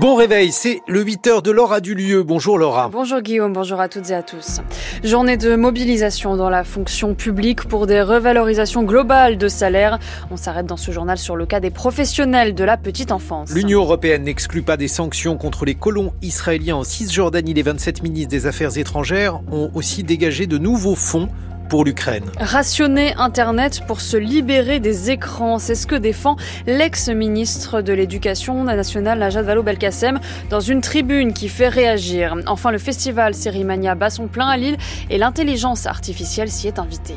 Bon réveil, c'est le 8h de Laura Dulieu. Bonjour Laura. Bonjour Guillaume, bonjour à toutes et à tous. Journée de mobilisation dans la fonction publique pour des revalorisations globales de salaire. On s'arrête dans ce journal sur le cas des professionnels de la petite enfance. L'Union européenne n'exclut pas des sanctions contre les colons israéliens en Cisjordanie. Les 27 ministres des Affaires étrangères ont aussi dégagé de nouveaux fonds pour l'Ukraine. Rationner Internet pour se libérer des écrans, c'est ce que défend l'ex-ministre de l'Éducation nationale Najat Vallaud-Belkacem dans une tribune qui fait réagir. Enfin, le festival Sérimania bat son plein à Lille et l'intelligence artificielle s'y est invitée.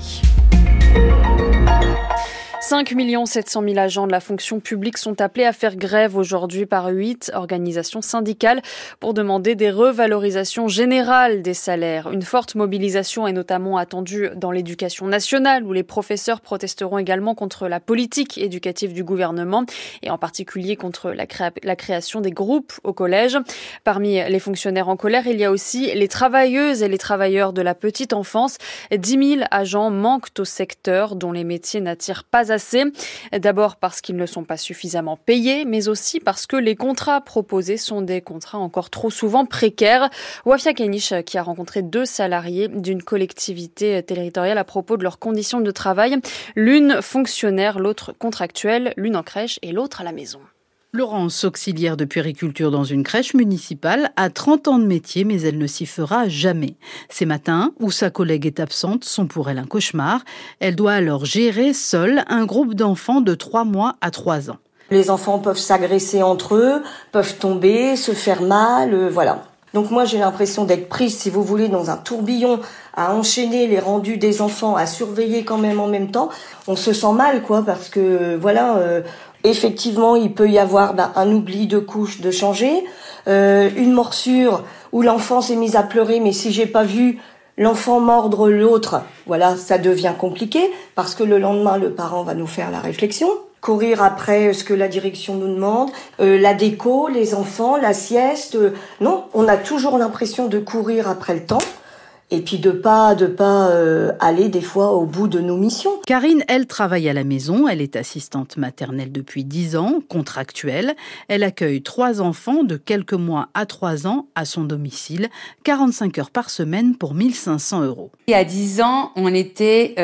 5 700 000 agents de la fonction publique sont appelés à faire grève aujourd'hui par 8 organisations syndicales pour demander des revalorisations générales des salaires. Une forte mobilisation est notamment attendue dans l'éducation nationale où les professeurs protesteront également contre la politique éducative du gouvernement et en particulier contre la création des groupes au collège. Parmi les fonctionnaires en colère, il y a aussi les travailleuses et les travailleurs de la petite enfance. 10 000 agents manquent au secteur dont les métiers n'attirent pas assez. D'abord parce qu'ils ne sont pas suffisamment payés, mais aussi parce que les contrats proposés sont des contrats encore trop souvent précaires. Wafia Kenish qui a rencontré 2 salariés d'une collectivité territoriale à propos de leurs conditions de travail. L'une fonctionnaire, l'autre contractuelle, l'une en crèche et l'autre à la maison. Laurence, auxiliaire de puériculture dans une crèche municipale, a 30 ans de métier, mais elle ne s'y fera jamais. Ces matins, où sa collègue est absente, sont pour elle un cauchemar. Elle doit alors gérer seule un groupe d'enfants de 3 mois à 3 ans. Les enfants peuvent s'agresser entre eux, peuvent tomber, se faire mal, voilà. Donc moi j'ai l'impression d'être prise, si vous voulez, dans un tourbillon, à enchaîner les rendus des enfants, à surveiller quand même en même temps. On se sent mal, parce que effectivement, il peut y avoir un oubli de couche de changer, une morsure où l'enfant s'est mis à pleurer, mais si j'ai pas vu l'enfant mordre l'autre, ça devient compliqué parce que le lendemain, le parent va nous faire la réflexion. Courir après ce que la direction nous demande, la déco, les enfants, la sieste. Non, on a toujours l'impression de courir après le temps. Et puis de pas aller des fois au bout de nos missions. Karine, elle travaille à la maison. Elle est assistante maternelle depuis 10 ans, contractuelle. Elle accueille 3 enfants de quelques mois à 3 ans à son domicile, 45 heures par semaine pour 1 500 €. Il y a 10 ans, on était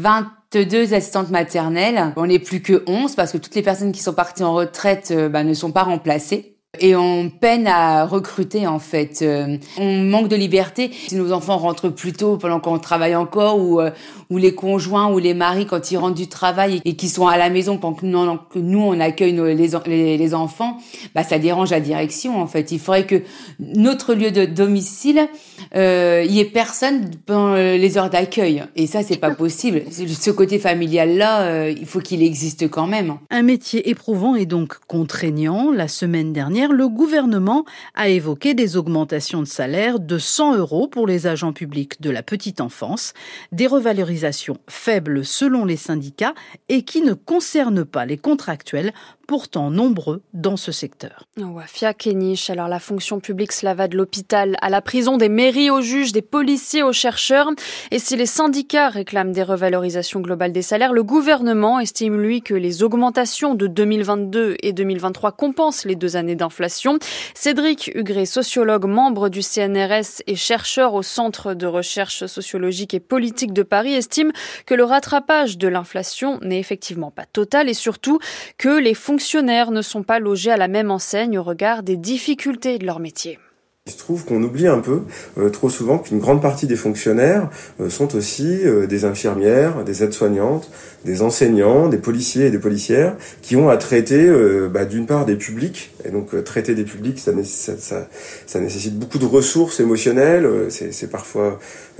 22 assistantes maternelles. On n'est plus que 11 parce que toutes les personnes qui sont parties en retraite ne sont pas remplacées. Et on peine à recruter en fait. On manque de liberté. Si nos enfants rentrent plus tôt pendant qu'on travaille encore ou les conjoints ou les maris quand ils rentrent du travail et qui sont à la maison pendant que nous on accueille les enfants, ça dérange la direction en fait. Il faudrait que notre lieu de domicile y ait personne pendant les heures d'accueil et ça c'est pas possible. Ce côté familial là, il faut qu'il existe quand même. Un métier éprouvant et donc contraignant. La semaine dernière, le gouvernement a évoqué des augmentations de salaire de 100 € pour les agents publics de la petite enfance, des revalorisations faibles selon les syndicats et qui ne concernent pas les contractuels, pourtant nombreux dans ce secteur. Wafia Kenish, alors la fonction publique cela va de l'hôpital à la prison, des mairies aux juges, des policiers aux chercheurs. Et si les syndicats réclament des revalorisations globales des salaires, le gouvernement estime lui que les augmentations de 2022 et 2023 compensent les 2 années d'inflation. Cédric Hugré, sociologue, membre du CNRS et chercheur au Centre de recherche sociologique et politique de Paris, estime que le rattrapage de l'inflation n'est effectivement pas total et surtout que les fonctionnaires ne sont pas logés à la même enseigne au regard des difficultés de leur métier. Il se trouve qu'on oublie un peu, trop souvent, qu'une grande partie des fonctionnaires sont aussi des infirmières, des aides-soignantes, des enseignants, des policiers et des policières qui ont à traiter d'une part des publics. Et donc traiter des publics, ça nécessite beaucoup de ressources émotionnelles. C'est parfois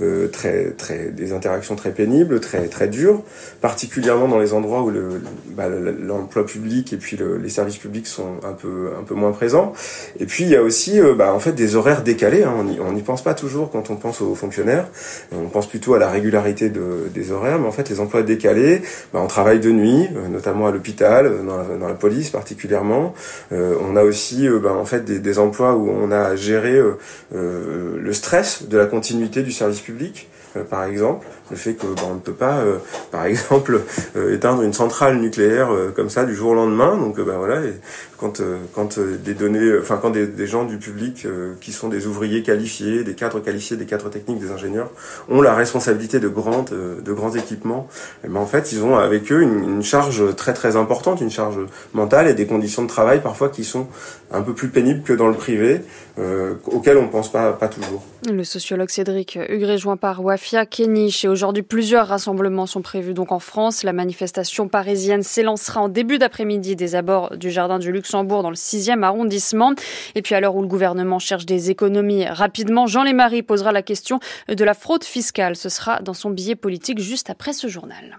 des interactions très pénibles, très dures, particulièrement dans les endroits où l'emploi public et puis les services publics sont un peu moins présents. Et puis il y a aussi des horaires décalés. On n'y pense pas toujours quand on pense aux fonctionnaires. On pense plutôt à la régularité des horaires, mais en fait les emplois décalés, on travaille de nuit, notamment à l'hôpital, dans la police particulièrement. On a aussi des emplois où on a à gérer le stress de la continuité du service public. par exemple, le fait que on ne peut pas, par exemple, éteindre une centrale nucléaire comme ça du jour au lendemain. Donc voilà, et quand des données, quand des gens du public qui sont des ouvriers qualifiés, des cadres qualifiés, des cadres techniques, des ingénieurs, ont la responsabilité de grands équipements, et en fait, ils ont avec eux une charge très très importante, une charge mentale et des conditions de travail parfois qui sont un peu plus pénibles que dans le privé, auxquelles on pense pas toujours. Le sociologue Cédric Hugues, rejoint par Wafia Kenich. Et aujourd'hui, plusieurs rassemblements sont prévus donc en France. La manifestation parisienne s'élancera en début d'après-midi des abords du Jardin du Luxembourg dans le 6e arrondissement. Et puis à l'heure où le gouvernement cherche des économies rapidement, Jean Lémarie posera la question de la fraude fiscale. Ce sera dans son billet politique juste après ce journal.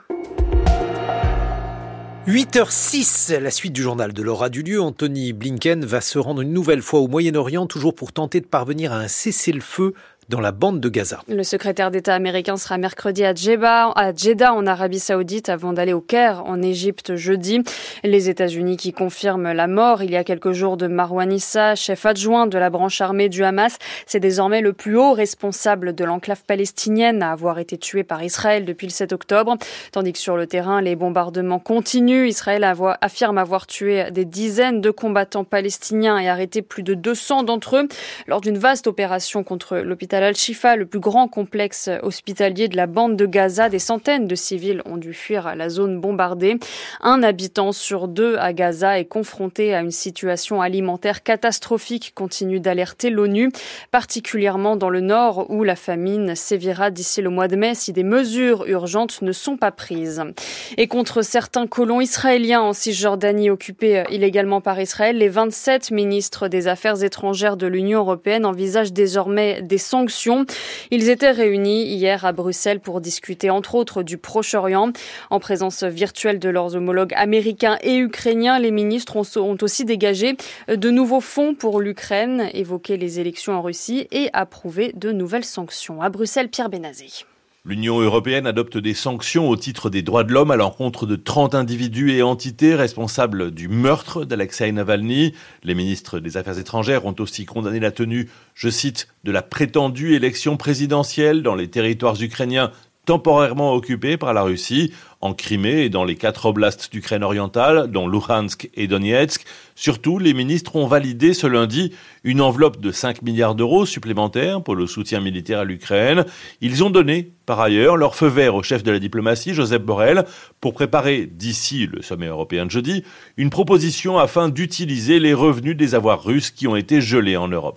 8h06, la suite du journal de Laura Dulieu. Anthony Blinken va se rendre une nouvelle fois au Moyen-Orient, toujours pour tenter de parvenir à un cessez-le-feu dans la bande de Gaza. Le secrétaire d'État américain sera mercredi à Jeddah en Arabie Saoudite avant d'aller au Caire en Égypte jeudi. Les États-Unis qui confirment la mort il y a quelques jours de Marwan Issa, chef adjoint de la branche armée du Hamas. C'est désormais le plus haut responsable de l'enclave palestinienne à avoir été tué par Israël depuis le 7 octobre. Tandis que sur le terrain, les bombardements continuent. Israël affirme avoir tué des dizaines de combattants palestiniens et arrêté plus de 200 d'entre eux lors d'une vaste opération contre l'hôpital Al-Shifa, le plus grand complexe hospitalier de la bande de Gaza. Des centaines de civils ont dû fuir la zone bombardée. Un habitant sur 2 à Gaza est confronté à une situation alimentaire catastrophique, continue d'alerter l'ONU, particulièrement dans le nord où la famine sévira d'ici le mois de mai si des mesures urgentes ne sont pas prises. Et contre certains colons israéliens en Cisjordanie occupés illégalement par Israël, les 27 ministres des Affaires étrangères de l'Union européenne envisagent désormais des sanctions. Ils étaient réunis hier à Bruxelles pour discuter entre autres du Proche-Orient. En présence virtuelle de leurs homologues américains et ukrainiens, les ministres ont aussi dégagé de nouveaux fonds pour l'Ukraine, évoqué les élections en Russie et approuvé de nouvelles sanctions. À Bruxelles, Pierre Benazé. L'Union européenne adopte des sanctions au titre des droits de l'homme à l'encontre de 30 individus et entités responsables du meurtre d'Alexeï Navalny. Les ministres des Affaires étrangères ont aussi condamné la tenue, je cite, de la prétendue élection présidentielle dans les territoires ukrainiens temporairement occupés par la Russie, en Crimée et dans les 4 oblasts d'Ukraine orientale, dont Luhansk et Donetsk. Surtout, les ministres ont validé ce lundi une enveloppe de 5 milliards d'euros supplémentaires pour le soutien militaire à l'Ukraine. Ils ont donné, par ailleurs, leur feu vert au chef de la diplomatie, Josep Borrell, pour préparer, d'ici le sommet européen de jeudi, une proposition afin d'utiliser les revenus des avoirs russes qui ont été gelés en Europe.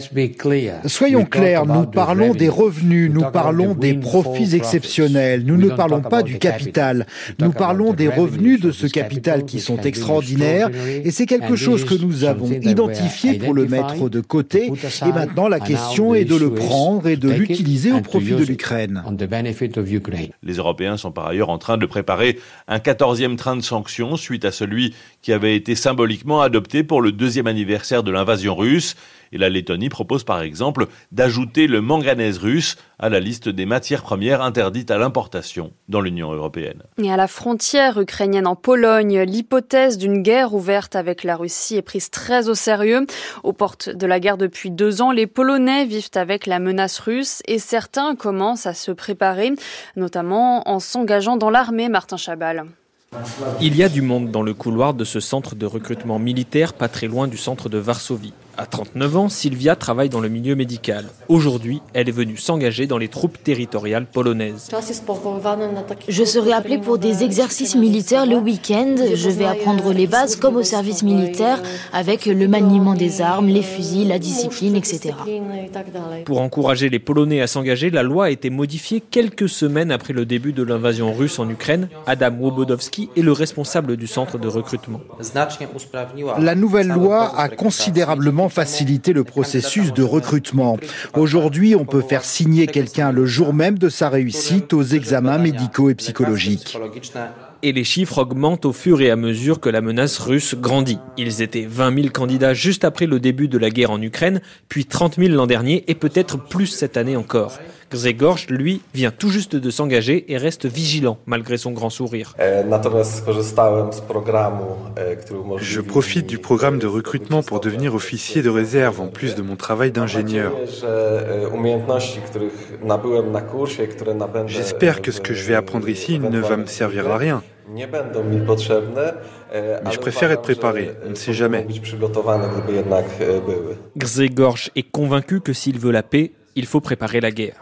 Soyons clairs, nous parlons des revenus, nous parlons des profits exceptionnels, nous ne parlons pas du capital. Nous parlons des revenus de ce capital qui sont extraordinaires et c'est quelque chose que nous avons identifié pour le mettre de côté et maintenant la question est de le prendre et de l'utiliser au profit de l'Ukraine. Les Européens sont par ailleurs en train de préparer un 14e train de sanctions suite à celui qui avait été symboliquement adopté pour le 2e anniversaire de l'invasion russe. Et la Lettonie propose par exemple d'ajouter le manganèse russe à la liste des matières premières interdites à l'importation dans l'Union européenne. Et à la frontière ukrainienne en Pologne, l'hypothèse d'une guerre ouverte avec la Russie est prise très au sérieux. Aux portes de la guerre depuis 2 ans, les Polonais vivent avec la menace russe et certains commencent à se préparer, notamment en s'engageant dans l'armée. Martin Chabal. Il y a du monde dans le couloir de ce centre de recrutement militaire pas très loin du centre de Varsovie. À 39 ans, Sylvia travaille dans le milieu médical. Aujourd'hui, elle est venue s'engager dans les troupes territoriales polonaises. Je serai appelée pour des exercices militaires le week-end. Je vais apprendre les bases comme au service militaire avec le maniement des armes, les fusils, la discipline, etc. Pour encourager les Polonais à s'engager, la loi a été modifiée quelques semaines après le début de l'invasion russe en Ukraine. Adam Wobodowski est le responsable du centre de recrutement. La nouvelle loi a considérablement facilité le processus de recrutement. Aujourd'hui, on peut faire signer quelqu'un le jour même de sa réussite aux examens médicaux et psychologiques. Et les chiffres augmentent au fur et à mesure que la menace russe grandit. Ils étaient 20 000 candidats juste après le début de la guerre en Ukraine, puis 30 000 l'an dernier et peut-être plus cette année encore. Grzegorz, lui, vient tout juste de s'engager et reste vigilant malgré son grand sourire. Je profite du programme de recrutement pour devenir officier de réserve en plus de mon travail d'ingénieur. J'espère que ce que je vais apprendre ici ne va me servir à rien. Mais je préfère être préparé, on ne sait jamais. Grzegorz est convaincu que s'il veut la paix, il faut préparer la guerre.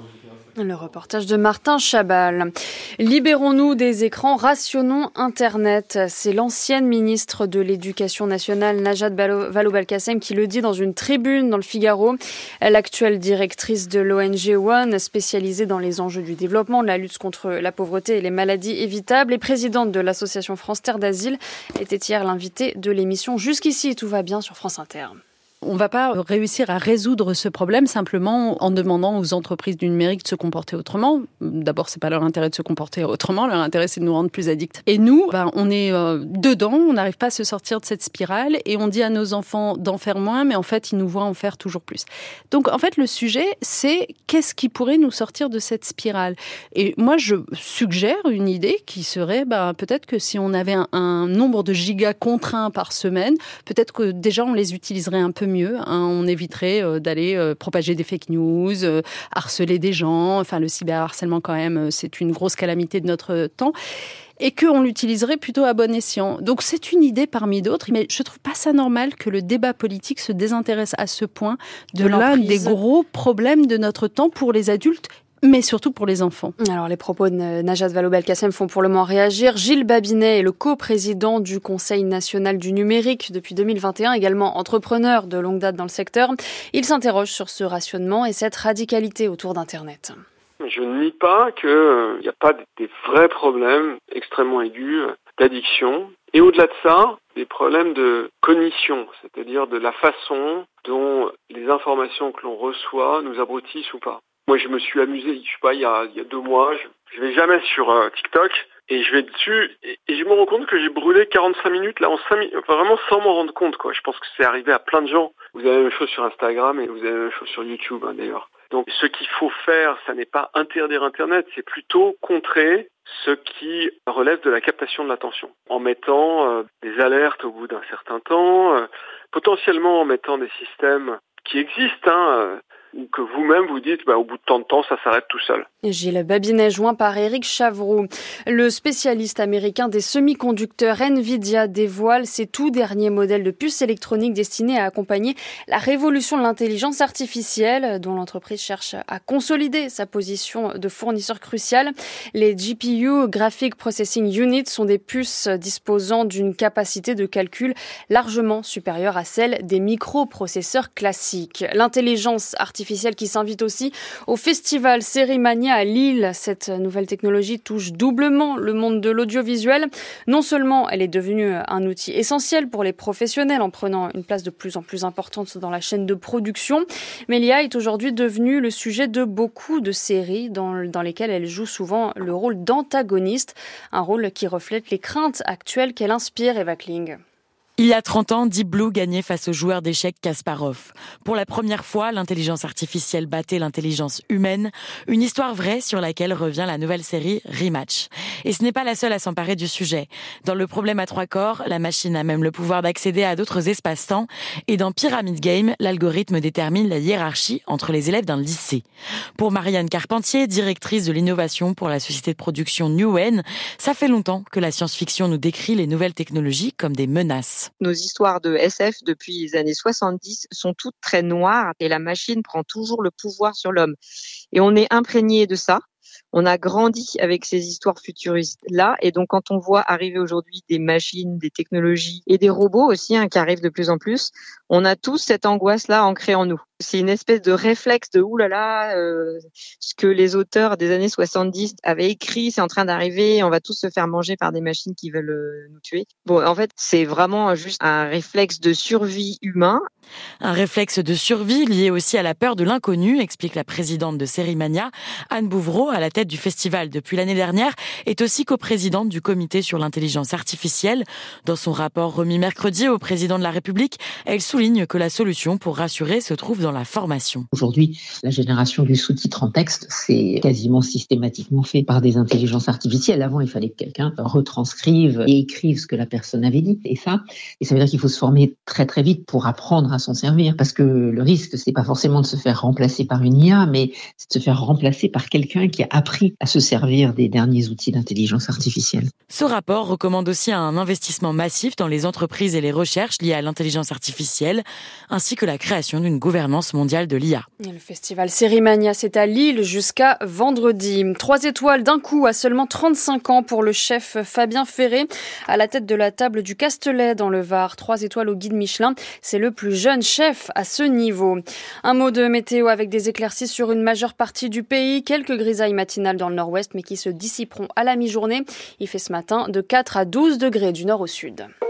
Le reportage de Martin Chabal. Libérons-nous des écrans, rationnons Internet. C'est l'ancienne ministre de l'Éducation nationale, Najat Vallaud-Belkacem, qui le dit dans une tribune dans le Figaro. L'actuelle directrice de l'ONG One, spécialisée dans les enjeux du développement, de la lutte contre la pauvreté et les maladies évitables, et présidente de l'association France Terre d'Asile, était hier l'invitée de l'émission Jusqu'ici, tout va bien sur France Inter. On ne va pas réussir à résoudre ce problème simplement en demandant aux entreprises du numérique de se comporter autrement. D'abord, c'est pas leur intérêt de se comporter autrement, leur intérêt c'est de nous rendre plus addicts. Et nous, on est dedans, on n'arrive pas à se sortir de cette spirale et on dit à nos enfants d'en faire moins, mais en fait, ils nous voient en faire toujours plus. Donc, en fait, le sujet, c'est qu'est-ce qui pourrait nous sortir de cette spirale ? Et moi, je suggère une idée qui serait peut-être que si on avait un nombre de gigas contraints par semaine, peut-être que déjà on les utiliserait un peu mieux. On éviterait d'aller propager des fake news, harceler des gens. Enfin, le cyberharcèlement, quand même, c'est une grosse calamité de notre temps. Et qu'on l'utiliserait plutôt à bon escient. Donc c'est une idée parmi d'autres, mais je trouve pas ça normal que le débat politique se désintéresse à ce point de l'un des gros problèmes de notre temps pour les adultes, mais surtout pour les enfants. Alors, les propos de Najat Vallaud-Belkacem font pour le moment réagir. Gilles Babinet est le co-président du Conseil national du numérique depuis 2021, également entrepreneur de longue date dans le secteur. Il s'interroge sur ce rationnement et cette radicalité autour d'Internet. Je ne nie pas qu'il n'y a pas des vrais problèmes extrêmement aigus d'addiction. Et au-delà de ça, des problèmes de cognition, c'est-à-dire de la façon dont les informations que l'on reçoit nous abrutissent ou pas. Moi, je me suis amusé, il y a 2 mois, je vais jamais sur TikTok et je vais dessus et je me rends compte que j'ai brûlé 45 minutes là en 5 minutes, enfin, vraiment sans m'en rendre compte, quoi. Je pense que c'est arrivé à plein de gens. Vous avez la même chose sur Instagram et vous avez la même chose sur YouTube, d'ailleurs. Donc, ce qu'il faut faire, ça n'est pas interdire Internet, c'est plutôt contrer ce qui relève de la captation de l'attention, en mettant des alertes au bout d'un certain temps, potentiellement en mettant des systèmes qui existent, ou que vous-même vous dites, au bout de tant de temps, ça s'arrête tout seul. Gilles Babinet, joint par Éric Chavroux. Le spécialiste américain des semi-conducteurs Nvidia dévoile ses tout derniers modèles de puces électroniques destinés à accompagner la révolution de l'intelligence artificielle, dont l'entreprise cherche à consolider sa position de fournisseur crucial. Les GPU, Graphic Processing Units, sont des puces disposant d'une capacité de calcul largement supérieure à celle des microprocesseurs classiques. L'intelligence artificielle qui s'invite aussi au festival Sérimania à Lille. Cette nouvelle technologie touche doublement le monde de l'audiovisuel. Non seulement elle est devenue un outil essentiel pour les professionnels en prenant une place de plus en plus importante dans la chaîne de production, mais l'IA est aujourd'hui devenue le sujet de beaucoup de séries dans lesquelles elle joue souvent le rôle d'antagoniste, un rôle qui reflète les craintes actuelles qu'elle inspire, Eva Kling. Il y a 30 ans, Deep Blue gagnait face au joueur d'échecs Kasparov. Pour la première fois, l'intelligence artificielle battait l'intelligence humaine. Une histoire vraie sur laquelle revient la nouvelle série Rematch. Et ce n'est pas la seule à s'emparer du sujet. Dans Le problème à 3 corps, la machine a même le pouvoir d'accéder à d'autres espaces-temps. Et dans Pyramid Game, l'algorithme détermine la hiérarchie entre les élèves d'un lycée. Pour Marianne Carpentier, directrice de l'innovation pour la société de production Newen, ça fait longtemps que la science-fiction nous décrit les nouvelles technologies comme des menaces. Nos histoires de SF depuis les années 70 sont toutes très noires et la machine prend toujours le pouvoir sur l'homme. Et on est imprégné de ça. On a grandi avec ces histoires futuristes-là. Et donc, quand on voit arriver aujourd'hui des machines, des technologies et des robots aussi qui arrivent de plus en plus, on a tous cette angoisse-là ancrée en nous. C'est une espèce de réflexe de « oulala, ce que les auteurs des années 70 avaient écrit, c'est en train d'arriver, on va tous se faire manger par des machines qui veulent nous tuer ». Bon, en fait, c'est vraiment juste un réflexe de survie humain. Un réflexe de survie lié aussi à la peur de l'inconnu, explique la présidente de Sérimania. Anne Bouvreau, à la tête du festival depuis l'année dernière, est aussi coprésidente du comité sur l'intelligence artificielle. Dans son rapport remis mercredi au président de la République, elle souligne que la solution pour rassurer se trouve dans la formation. Aujourd'hui, la génération du sous-titre en texte, c'est quasiment systématiquement fait par des intelligences artificielles. Avant, il fallait que quelqu'un retranscrive et écrive ce que la personne avait dit. Et ça veut dire qu'il faut se former très très vite pour apprendre à s'en servir. Parce que le risque, c'est pas forcément de se faire remplacer par une IA, mais c'est de se faire remplacer par quelqu'un qui a appris à se servir des derniers outils d'intelligence artificielle. Ce rapport recommande aussi un investissement massif dans les entreprises et les recherches liées à l'intelligence artificielle, ainsi que la création d'une gouvernance mondiale de l'IA. Le festival Sérimania, c'est à Lille jusqu'à vendredi. 3 étoiles d'un coup à seulement 35 ans pour le chef Fabien Ferré, à la tête de la table du Castelet dans le Var. 3 étoiles au guide Michelin, c'est le plus jeune chef à ce niveau. Un mot de météo avec des éclaircies sur une majeure partie du pays, quelques grisailles matinales dans le nord-ouest mais qui se dissiperont à la mi-journée. Il fait ce matin de 4 à 12 degrés du nord au sud.